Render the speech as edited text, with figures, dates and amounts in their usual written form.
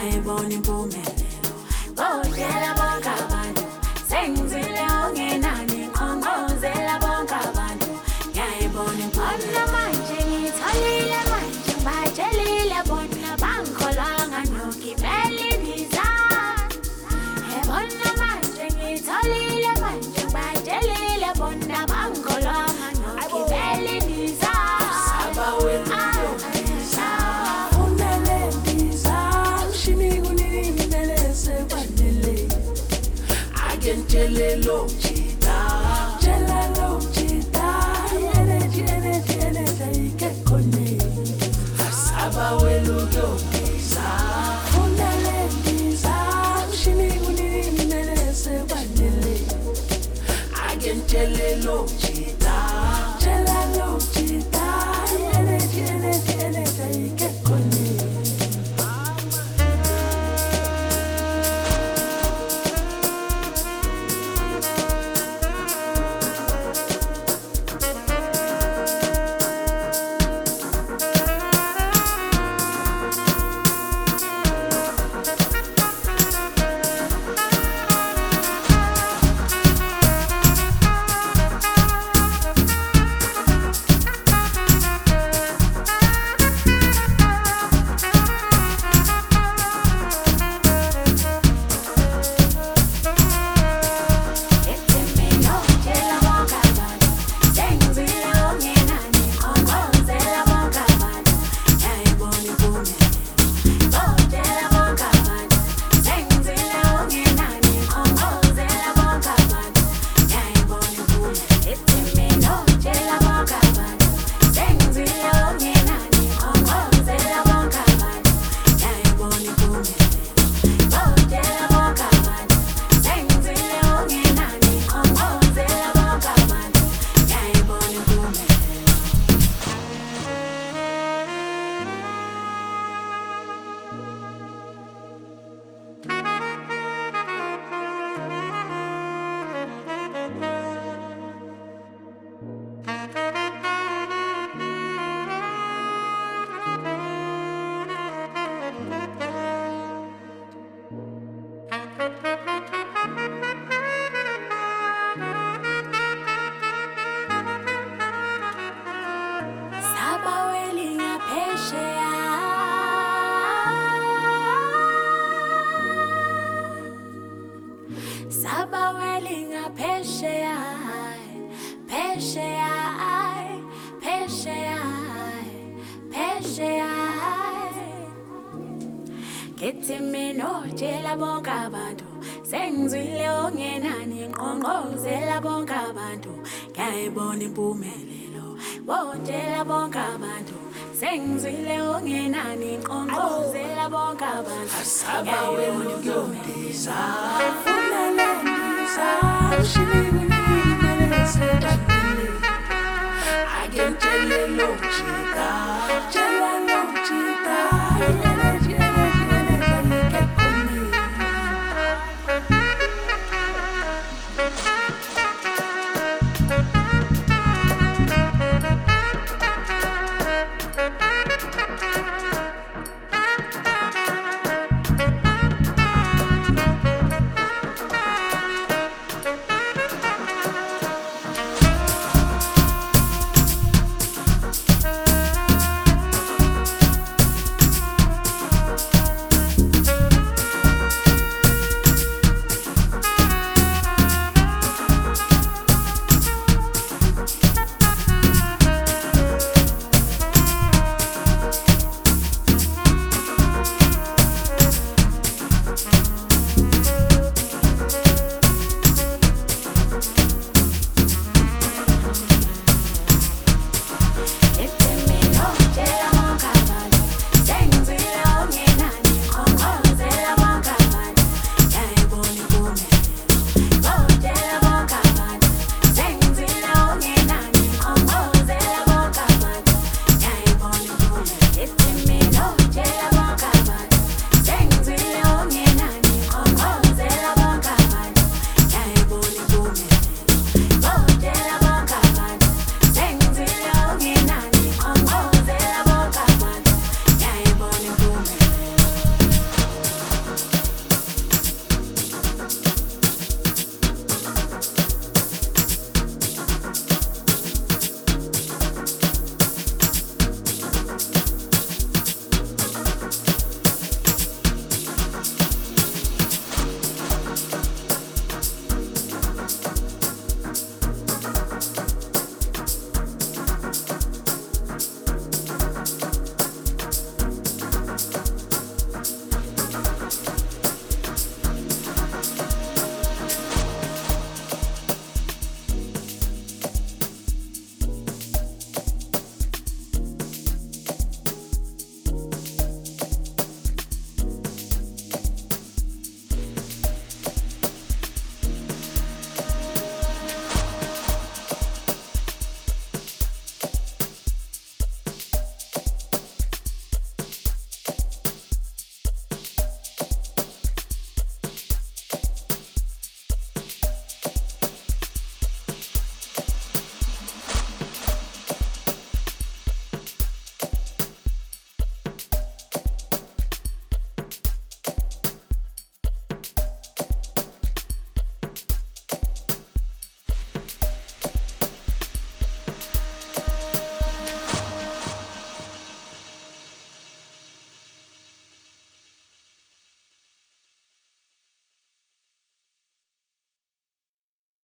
ngiyayibona impumelelo. Bodlela bonke abantu, sengizile ongenani ngiqhongqozela bonke abantu, ngiyayibona impumelelo. Manje ngitholile manje ngibatshelile bona bangikholwanga nogibela indiza. Yebona manje ngitholile manje ngibatshelile bona bangikholwanga nogibela indiza. Saba wena Jelelo chita, energy, get kone. Asaba welu yonisa, unele ndisa, ushini unini nele se wanele. Again jelelo chita, energy, get kone. Kithi mina tshela bonke abantu, sengizwile ongenani ngiqhongqozela bonke abantu, ngiyayibona impumelelo. Bodlela bonke abantu, sengizwile ongenani ngiqhongqozela bonke abantu, asaba wena ukuyondiza, unele ndiza, ushini unini nele se wanele. Again jelelo chika.